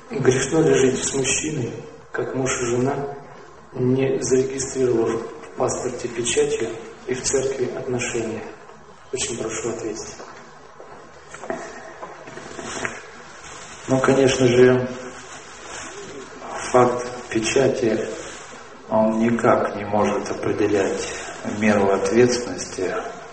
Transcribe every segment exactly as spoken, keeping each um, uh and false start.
Грешно ли жить с мужчиной, как муж и жена, не зарегистрировав в паспорте печатью и в церкви отношения? Очень прошу ответить. Ну, конечно же, факт печати, он никак не может определять меру ответственности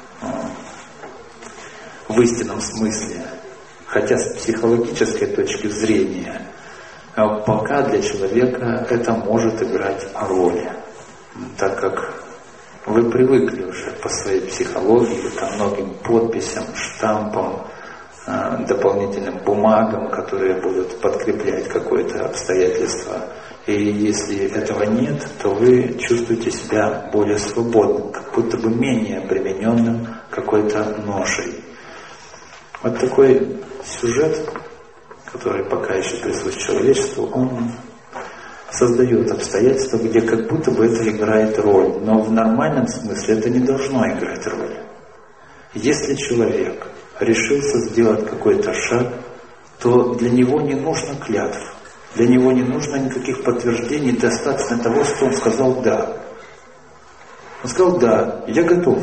в истинном смысле. Хотя с психологической точки зрения, пока для человека это может играть роль, так как вы привыкли уже по своей психологии ко многим подписям, штампам, дополнительным бумагам, которые будут подкреплять какое-то обстоятельство. И если этого нет, то вы чувствуете себя более свободным, как будто бы менее обремененным какой-то ношей. Вот такой сюжет, который пока еще присущ человечеству, он создает обстоятельства, где как будто бы это играет роль. Но в нормальном смысле это не должно играть роль. Если человек решился сделать какой-то шаг, то для него не нужно клятв, для него не нужно никаких подтверждений, достаточно того, что он сказал «да». Он сказал «да, я готов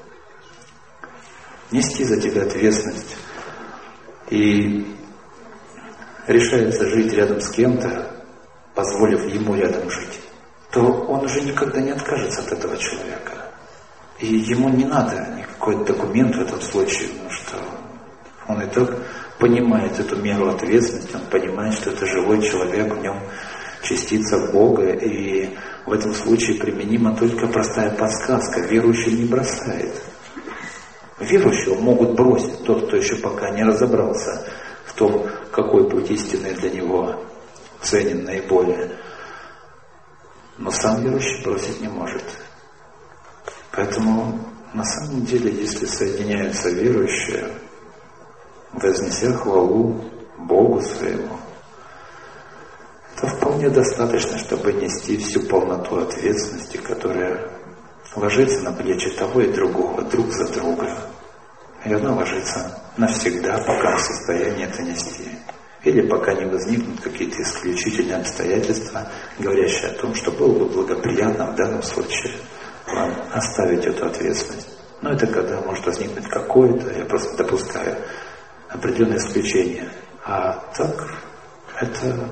нести за тебя ответственность». И решается жить рядом с кем-то, позволив ему рядом жить, то он уже никогда не откажется от этого человека. И ему не надо никакой документ в этом случае, потому что он и так понимает эту меру ответственности, он понимает, что это живой человек, в нем частица Бога, и в этом случае применима только простая подсказка. Верующий не бросает. Верующего могут бросить тот, кто еще пока не разобрался в том, какой путь истинный для него ценен наиболее. Но сам верующий бросить не может. Поэтому на самом деле, если соединяются верующие, вознеся хвалу Богу своему, то вполне достаточно, чтобы нести всю полноту ответственности, которая ложится на плечи того и другого, друг за друга. И она ложится навсегда, пока в состоянии это нести. Или пока не возникнут какие-то исключительные обстоятельства, говорящие о том, что было бы благоприятно в данном случае вам оставить эту ответственность. Но это когда может возникнуть какое-то, я просто допускаю, определенное исключение. А так, это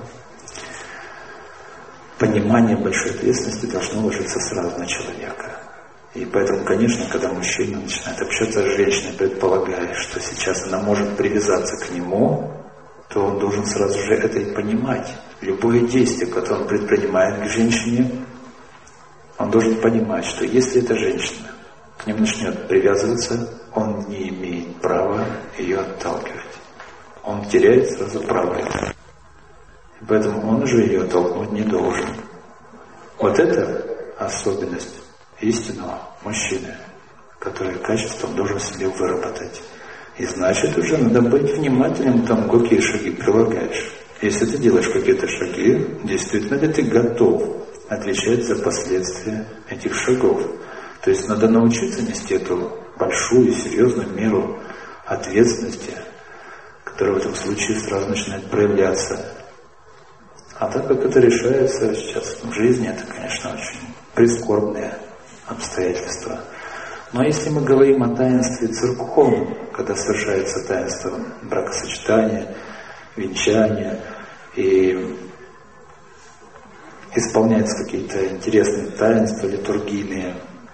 понимание большой ответственности должно ложиться сразу на человека. И поэтому, конечно, когда мужчина начинает общаться с женщиной, предполагая, что сейчас она может привязаться к нему, то он должен сразу же это и понимать. Любое действие, которое он предпринимает к женщине, он должен понимать, что если эта женщина к нему начнет привязываться, он не имеет права ее отталкивать. Он теряет сразу право это. И поэтому он уже ее оттолкнуть не должен. Вот это особенность истинного мужчины, который качеством должен себе выработать. И значит, уже надо быть внимательным к тому, какие шаги прилагаешь. Если ты делаешь какие-то шаги, действительно ли ты готов отвечать за последствия этих шагов. То есть надо научиться нести эту большую, серьезную меру ответственности, которая в этом случае сразу начинает проявляться. А так как это решается сейчас в жизни, это, конечно, очень прискорбные обстоятельства. Но если мы говорим о таинстве церковном, когда совершается таинство бракосочетания, венчания, и исполняются какие-то интересные таинства литургийные,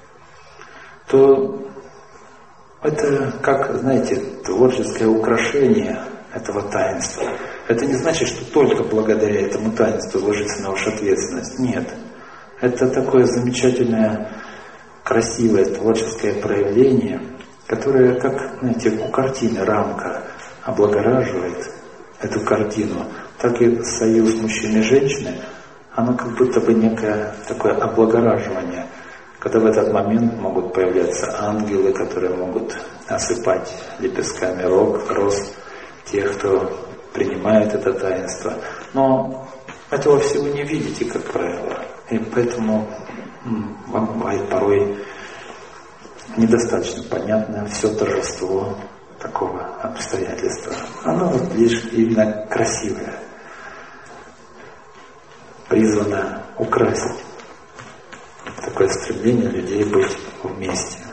то это, как, знаете, творческое украшение этого таинства. Это не значит, что только благодаря этому таинству ложится на вашу ответственность. Нет. Это такое замечательное, красивое творческое проявление, которое, как, знаете, у картины рамка облагораживает эту картину, так и союз мужчины и женщины, оно как будто бы некое такое облагораживание, когда в этот момент могут появляться ангелы, которые могут осыпать лепестками роз тех, кто принимает это таинство. Но этого всего не видите, как правило. И поэтому вам бывает порой недостаточно понятно все торжество такого обстоятельства. Оно вот лишь именно красивое. призвана украсить такое стремление людей быть вместе.